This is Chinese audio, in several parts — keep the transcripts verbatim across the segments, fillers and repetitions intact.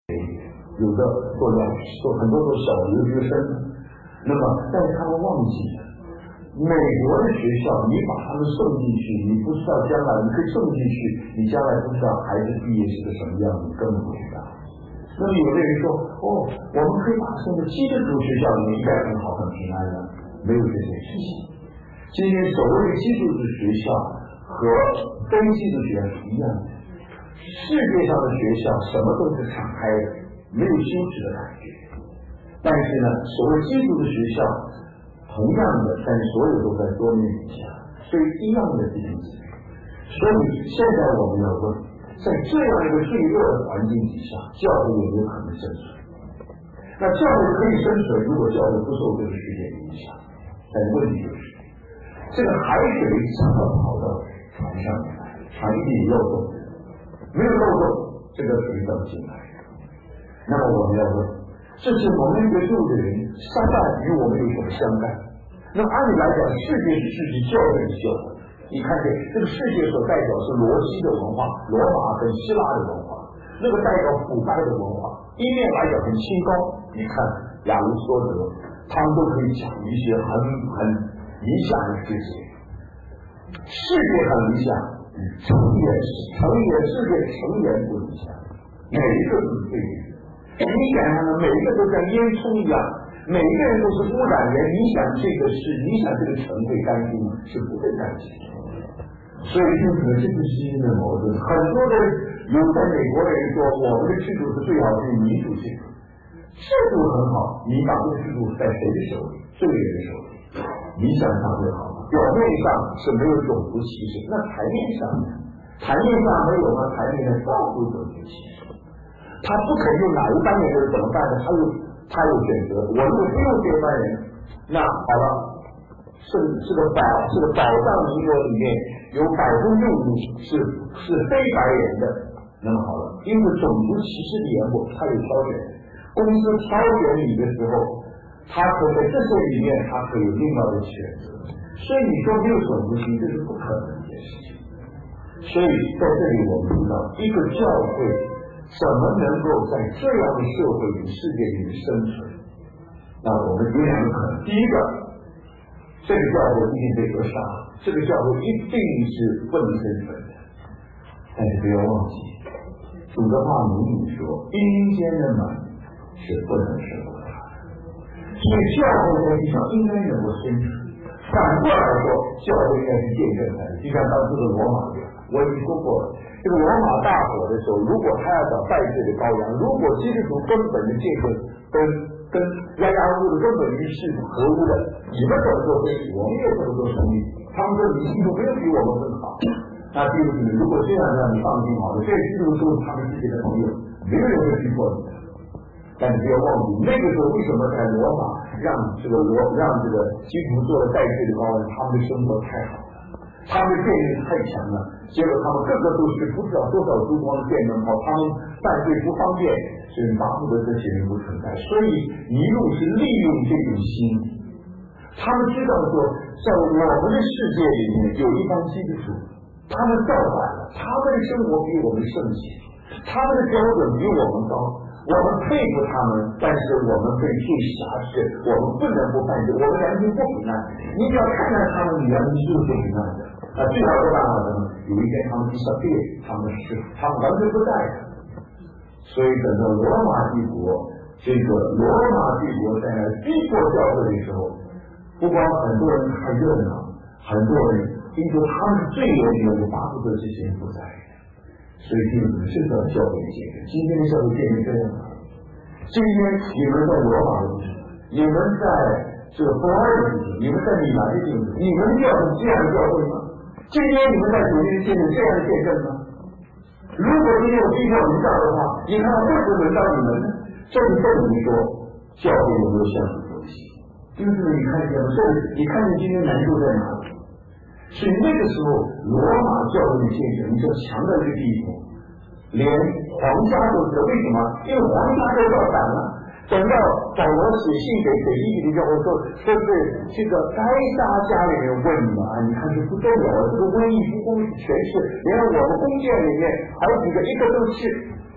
有的做老师，做很多做小留学生，那么但是他们忘记了，美国的学校，你把他们送进去，你不知道将来，你可以送进去，你将来不知道孩子毕业是个什么样，你根本不知道。那么有的人说，哦，我们可以把他送到基督徒学校里面，应该很好很平安的，没有这件事情。今天所谓的基督徒学校和非基督徒学校是一样的，世界上的学校什么都是敞开的，没有羞耻的感觉。但是呢，所谓基督的学校，同样的，但是所有都在多面底下，所以一样的这种子。所以现在我们要问，在这样一个最恶的环境底下，教会有没有可能生存？那教会可以生存，如果教会不受这个世界影响。但问题就是，这个海水怎么跑到船上来？船一定有漏洞，没有漏洞，这个水怎么进来？那么我们要问，这是蒙恩得救的人，撒旦与我们有什么相干？那么按理来讲，世界是世界，教会是教会。你看见这个世界所代表是罗西的文化，罗马跟希腊的文化，那个代表腐败的文化。一面来讲很清高，你看亚里士多德，他们都可以讲一些很很理想的事情。世界很理想，成也成也世界成也不理想，每一个都是对的。你想想呢，每一个都像烟囱一样，每一个人都是污染源。你想这个是，你想这个城会干净吗？是不会干净。所以就是这个基因的矛盾。很多的有在美国的人说，我们的制度是最好的民主制度，制度很好，你把这个制度在谁的手里？罪人的手里。理想上最好，表面上是没有种族歧视，那台面上呢？台面上没有吗？台面上到处种族歧视。他不肯用哪一班人怎么办呢？他有他有选择。我如果不用这班人，那好了，是这个保这个保障名额里面有百分之五是是非白人的，那么好了，因为种族歧视的缘故，他有挑选。公司挑选你的时候，他可在这些里面，他可以有另外的选择。所以你说没有种族歧视，这是不可能的一件事情。所以在这里我们知道，一个教会怎么能够在这样的社会与世界里面生存？那我们有两个可能。第一个，这个教会一定被扼杀，这个教会一定是不能生存的。但是不要忘记，主的话明明说，阴间的门是不能胜过它的。所以教会在地上应该能够生存。反过来说，教会应该是见证的，就像当初的罗马一样。我已经说过了，这个罗马大火的时候，如果他要找代罪的羔羊，如果基督徒根本的见证跟跟压压物的根本于是合乎的，你们怎么做生意，我们也怎么做生意。他们说你基督没有比我们更好，那基督徒如果这样让你放心好了，这基督徒他们自己的朋友，没有人会逼迫你的。但是不要忘记，那个时候为什么在罗马让这个罗让这个基督徒做了代罪的羔羊，他们的生活太好了。他们的电力太强了，结果他们个个都是不知道多少烛光的电能跑，他们犯罪不方便，所以巴不得这些人不存在。所以尼禄是利用这种心理，他们知道说，在我们的世界里面有一帮基督徒，他们造反了，他们的生活比我们圣洁，他们的标准比我们高，我们佩服他们，但是我们被罪辖制，我们不能不犯罪，我们良心不平安。你只要看看他们，你良心就是不平安的。那最好的办法呢？有一天他们 disappear， 他们是他们完全不在的。所以整个罗马帝国，这个罗马帝国在那逼迫教会的时候，不光很多人看热闹，很多人因为他们最有理由巴不得这些人不在。所以就是这个教会见证，今天的教会见证这样的。今天你们在罗马的地方，你们在这个波尔的地方，你们在米兰的地方，你们要是这样的教会吗？今天你们在主内见证这样的见证吗？如果今天有逼迫领导的话，你看为什么轮到你们呢？这就证明说教会有没有相互关系？因为你看见了，所以你看见今天难处在哪里？所以那个时候，罗马教会的见证就强到这个地步，连皇家都知道为什么？因为皇家都造反了。等到保罗写信给腓立比的教会说，说是这个该撒家里人问你们啊，你看这不得了，这个瘟疫不光是全是，连我们宫殿里面好几个一个都是，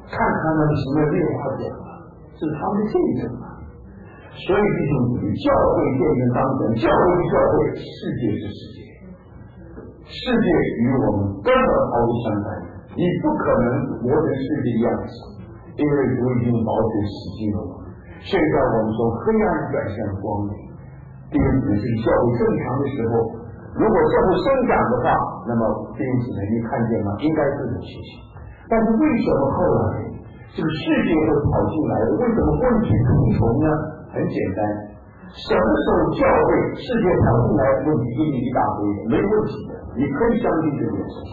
看他们什么列花奖了，是他们的见证啊。所以弟兄姊妹，教会见证当前，教会是教会，世界是世界，世界与我们根本毫无相干。你不可能活成世界的样子，因为主已经保守洗净了我们。现在我们从黑暗转向光明。弟兄姊妹，是教会正常的时候，如果教会生长的话，那么弟兄姊妹，你看见吗？应该是有情形。但是为什么后来这个世界会跑进来的？为什么问题重重呢？很简单，什么时候教会世界跑进来，问题一定一大堆的，没问题的，你可以相信这件事情。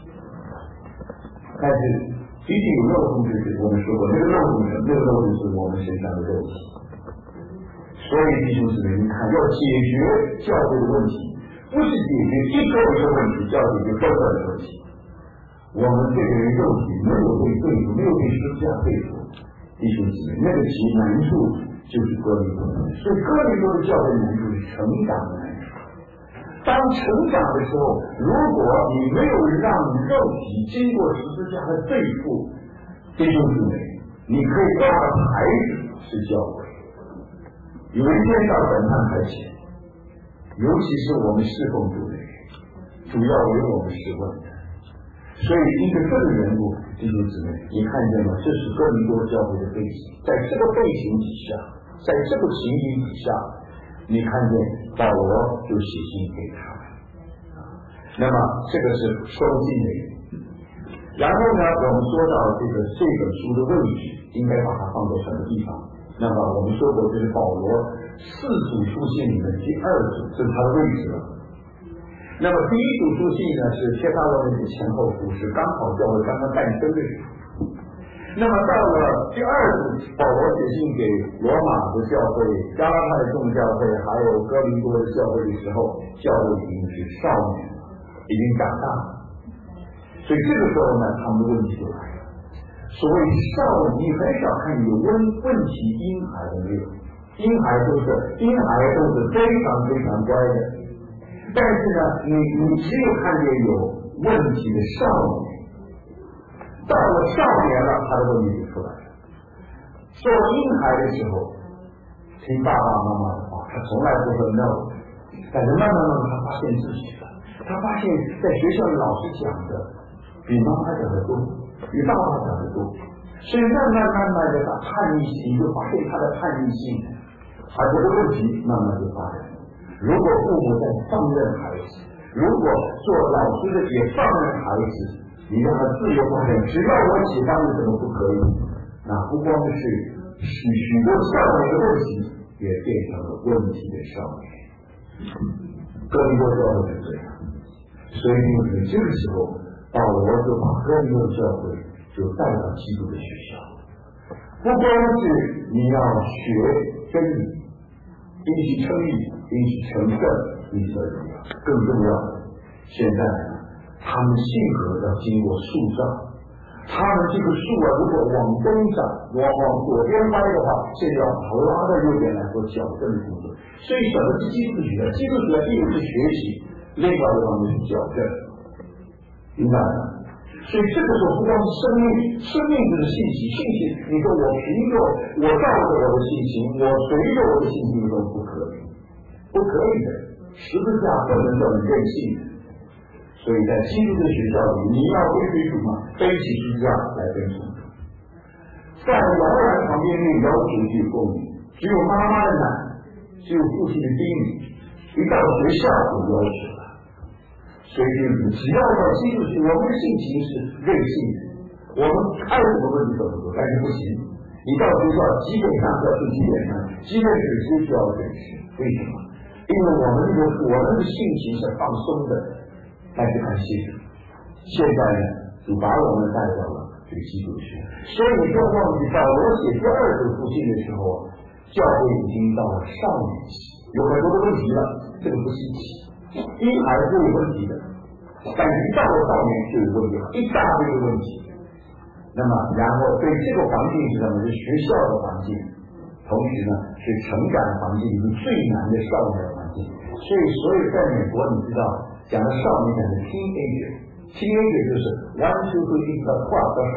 但是毕竟有漏洞，就是我们说过，那个漏洞是那个漏洞是我们身上的肉体。所以弟兄姊妹，你看，要解决教会的问题，不是解决一个人的问题，就要解决各个人的问题。我们这个人肉体没有被对付，没有被十字架对付，弟兄姊妹，那个其难处就是哥林多。所以哥林多的教会难处是成长的难处。当成长的时候，如果你没有让肉体经过十字架的对付，弟兄姊妹，你可以挂的牌子是教会。有一天到审判台前，尤其是我们侍奉主的人，主要为我们侍问的。所以一个这个人物，弟兄姊妹，你看见吗？这是哥林多教会的背景，在这个背景底下，在这个情景底下，你看见保罗就写信给他们。那么这个是收信的人。然后呢，我们说到这个这本书的位置，应该把它放在什么地方？那么我们说过，这是保罗四组书信里面第二组，这是他的位置了。那么第一组书信呢，是帖撒罗尼迦前后书，是刚好教会刚刚诞生的时候。那么到了第二组，保罗写信给罗马的教会、加拉太众教会还有哥林多的教会的时候，教会已经是少年了，已经长大了。所以这个时候呢，他们的问题就来了。所谓少年，你很少看有问问题婴孩的没有，婴孩都是婴孩都是非常非常乖的，但是呢，你你只有看见有问题的少年，到了少年了，他的问题就出来了。做婴孩的时候，听爸爸妈妈的话，他从来不说 no， 但是慢慢慢慢他发现自己了，他发现在学校里老师讲的比妈妈讲的多，比爸爸讲的多，所以慢慢慢慢的他叛逆心，就发现他的叛逆心，而这个问题慢慢就发展。如果父母在放任孩子，如果做老师的也放任孩子，你让他自由发展，只要我喜欢你怎么不可以？那不光是许许多少年的问题，也变成了问题的少年。哥林多教会是这样，所以就是这个时候，保罗就把哥林多教会就带到基督的学校，不光是你要学真理，因其称义，因其成圣，因其荣耀，更重要的，现在他们性格要经过塑造，他们这个树啊，如果往东长，往往左边歪的话，现在要把它拉到右边来做矫正的工作。所以什么是基督学？基督学第一个是学习，另外一方面是矫正，明白吗？所以这个时候不光是生命，生命就是信息，信息你说我凭着我照着我的信心，我随着我的信心都不可以，不可以的，十字架不能叫你任性的。所以在基督的学校里，你要跟随主嘛，背起十字架来跟从主。在摇篮旁边那摇主就有供应，只有妈妈的奶，只有父亲的叮咛，一到学校就要求了。所以就是只要到基督去，我们的性情是任性的，我们爱什么问题怎么做，但是不行。你到学校基本上要是基本上，基本只是需要认识。为什么？因为我们这个我们的性情是放松的。但是很谢主，现在呢，主把我们带到了这个基督学，所以你不要忘记，保罗写第二组书信的时候，教会已经到了少年期，有很多的问题了，这个不稀奇，婴孩是有问题的，但是一到了少年就有问题了，一大堆的问题。那么，然后对这个环境是什么？是学校的环境，同时呢是成长环境里面最难的少年的环境。所以，所以在美国，你知道。讲的少年讲的 teenager，teenager 就是 one two three 到 twelve 到十二，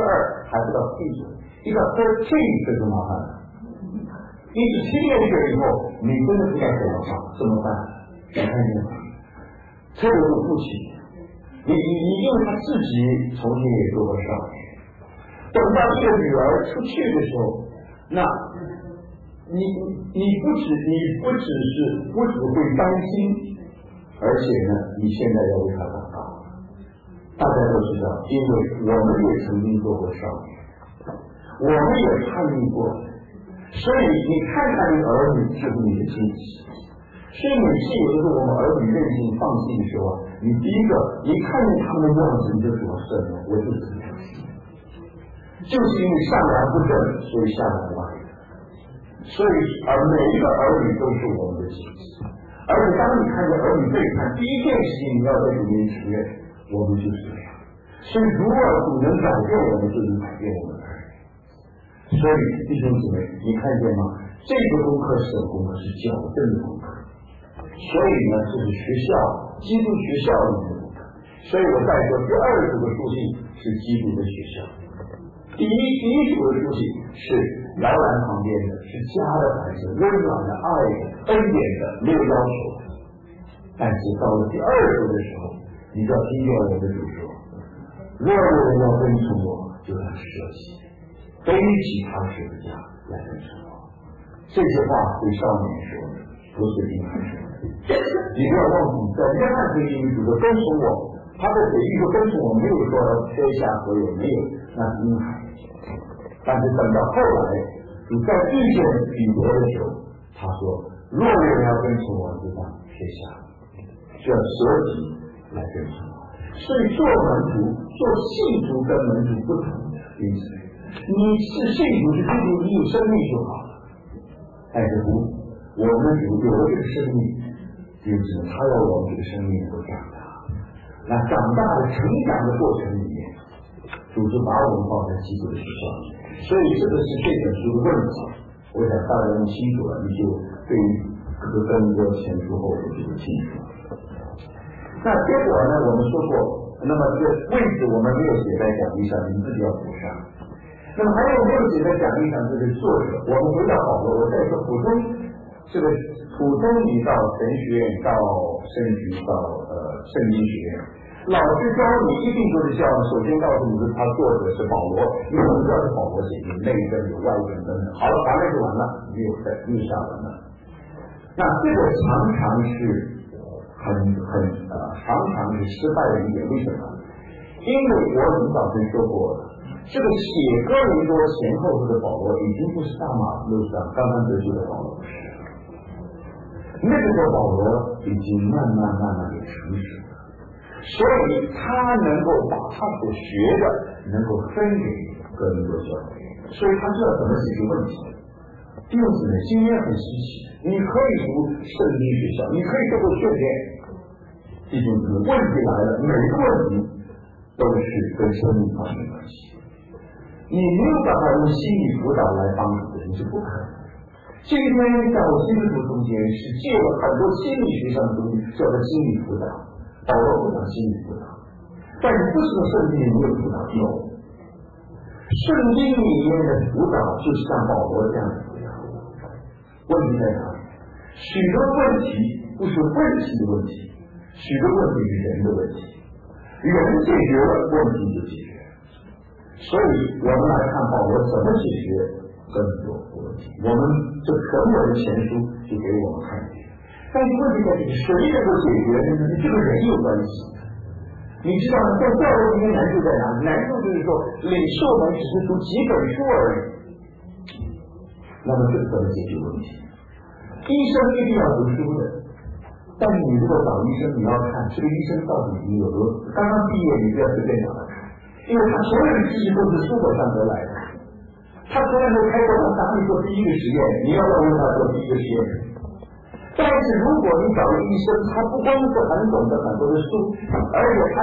还不到批准，一个 thirteen 这就麻烦了。你是七年学以后，你真的不知道怎么办，怎么办？你看见吗？这个父亲，你你你因为他自己从前也做过少年，等到这个女儿出去的时候，那你你不只你不只是不只会担心，而且呢，你现在要为他祷告。大家都知道，因为我们也曾经做过少年，我们也叛逆过，所以你看看你儿女是不是你的亲戚？所以每次有的时候我们儿女任性放弃的时候，你第一个一看见他们的样子，你就说是的，我就是这样，就是因为上梁不正，所以下梁歪。所以而每一个儿女都是我们的亲戚，而且当你看见儿女背叛，第一件事情你要在主面前承认，我们就是这样。所以如果主能改变我们，就能改变我们的儿女。所以弟兄姊妹，你看见吗？这个功课是功课，是矫正的功课。所以呢，这是学校基督学校里面的功课。所以我再说，第二组的书信是基督的学校，第一第一组的书信是摇篮旁边的，是家的孩子，温暖的、爱的、恩典的，没有要求的。但是到了第二组的时候，你就要听见我的主说：若有人要跟从我，就要舍己，背起他十字架来跟从我。这些话对少年说的，不是婴孩说的。你不要忘记，在约翰福音里说跟从我，他的嘴一说跟从我，没有说天下所有，没有，那是婴孩。但是等到后来，你在遇见彼得的时候，他说：若有人要跟从我，就当撇下，就要舍己来跟从我。所以做门徒、做信徒跟门徒不同的，因此你是信徒是基督，你有生命就好了。但是不，我们有有了这个生命，就是他要我们这个生命能够长大。那长大的成长的过程里面，主就把我们放在基督的学校里。所以这个是这本书的问题，我想大家弄清楚了，你就对各个跟着前书后书就清楚了。那结果呢，我们说过，那么这个位置我们没有写在讲义上，你自己要补上。那么还有没有写在讲义上？这个作者，我们回到保罗，我再说普通这个普通你到神学院，到圣局，到呃圣经学院。老师教你一定都是教，首先告诉你是他作者是保罗，你怎么知道是保罗写的？内证有外证等等。好了，完了就完了，没有在没有下文了。那这个常常是很很呃常常是失败的一点，为什么？因为我领导曾说过了，这个写哥林多前后书的保罗已经不是大马路上刚刚得救的保罗，不是。那个时候保罗已经慢慢慢慢的成熟了。所以他能够把他所学的能够分给哥林多教会，所以他知道怎么解决问题。弟兄姊妹，今天很稀奇，你可以读圣经学校，你可以受过训练。弟兄姊妹，问题来了，每个问题都是跟生命发生关系。你没有办法用心理辅导来帮助人是不可能的。今天在我基督徒中间是借了很多心理学上的东西，叫做心理辅导。保罗不讲心理辅导，但是不是圣经里没有辅导？有。圣经里面的辅导就是像保罗这样的辅导。问题在哪里？许多问题不是问题的问题，许多问题是人的问题。人解决了，问题就解决了。所以我们来看保罗怎么解决更多的问题。我们这整本的前书就给我们看见。但是问题在这里，谁能够解决呢？跟这个人有关系。你知道在教会里面难处在哪里？难处就是说，领袖们只是读几本书而已。那么这个怎么解决问题？医生一定要读书的，但是你如果找医生，你要看这个医生到底你有多刚刚毕业，你不要随便找他看，因为他所有的知识都是书本上得来的。他从来没开过，他哪里做第一个实验？你要不要问他做第一个实验？但是如果你找个医生，他不光是很懂得很多的书，而且他